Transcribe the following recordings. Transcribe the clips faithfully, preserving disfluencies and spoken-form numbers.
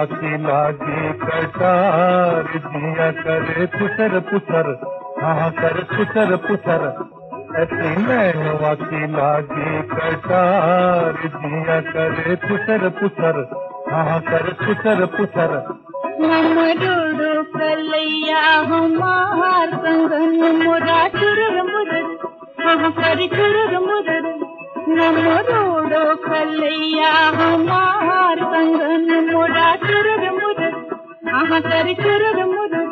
की लागी कटार, जिया करे पुसर पुसर, हाँ कर पुसर पुसर। ऐसी नैनवा की लागी कटार, जिया करे पुसर पुसर, हाँ कर पुसर पुसर। नमरूडो कलैया हमार संगन मोरा चुरुर मुरुर, हाँ कर चुरुर मुरुर। नमरूडो कलैया हमार संगन मोरा चुरुर मुरुर, हाँ कर चुरुर मुरुर।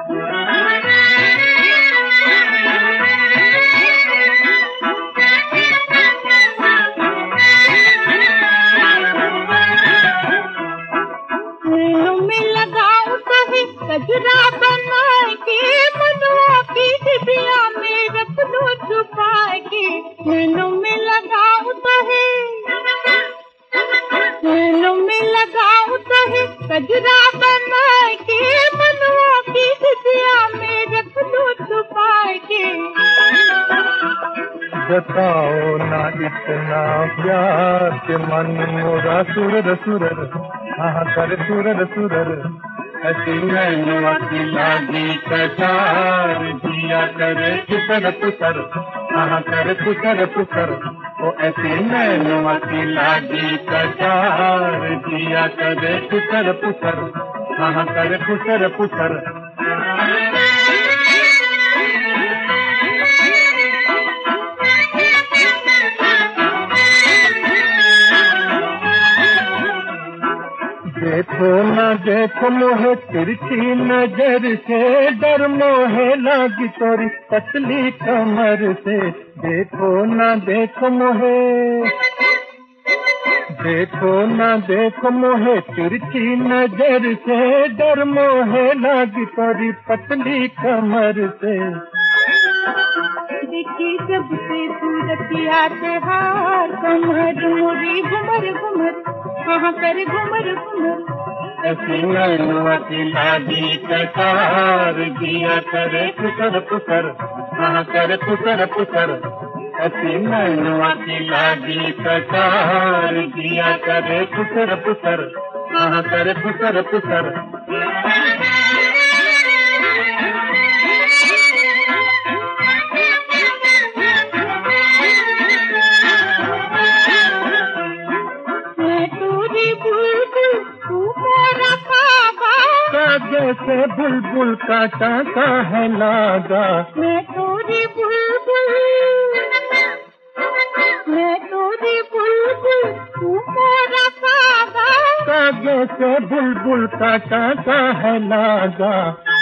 गजरा बना के मनुआ की डिबिया में रख लो छुपा के, नैनों में लगाऊं तो है, नैनों में लगाऊं तो है। गजरा बना के मनुआ की डिबिया में रख लो छुपा के। बताओ ना इतना प्यार के मन मोरा सुरर सुरर, हाँ कर सुरर सुरर। ऐसी नैनवा की लागी कटार, जिया करे पुसर पुसर, हाँ कर पुसर पुसर। ओ ऐसी नैनवा की लागी कटार, जिया करे पुसर पुसर, हाँ कर पुसर पुसर। देखो न देखो मोहे तिरछी नजर से, डर मोहे लागी तोरी पतली कमर से। देखो न देखो मोहे, देखो न देखो मोहे तिरछी नजर से, डर मोहे लागी तोरी पतली कमर से। देखी सबसे सूरतिया त्योहार, कमर मोरी घुमर घुमर, हाँ कर घुमर घुमर। ऐसी नैनवा की लागी कटार, जिया करे पुसर पुसर, हाँ कर पुसर पुसर। ऐसी नैनवा की लागी कटार, जिया करे पुसर पुसर, हाँ कर पुसर पुसर। जैसे बुलबुल का टाका है लागा, मैं तोरी बुलबुल, मैं तोरी बुलबुल, तू मोरा कागा। जैसे बुलबुल का टाका है लागा।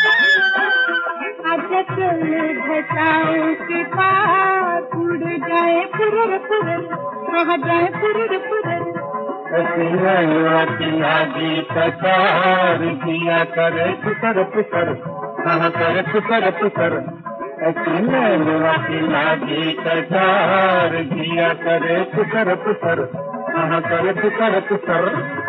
आजा चल घटाओं के पास, उड़ जाए फुरर फुरर, कहाँ जाए फुरर फुरर। ऐसी नैनवा की लागी कटार, जिया करे पुसर पुसर, हाँ कर पुसर पुसर। ऐसी नैनवा की लागी कटार, जिया करे पुसर पुसर, हाँ कर पुसर पुसर।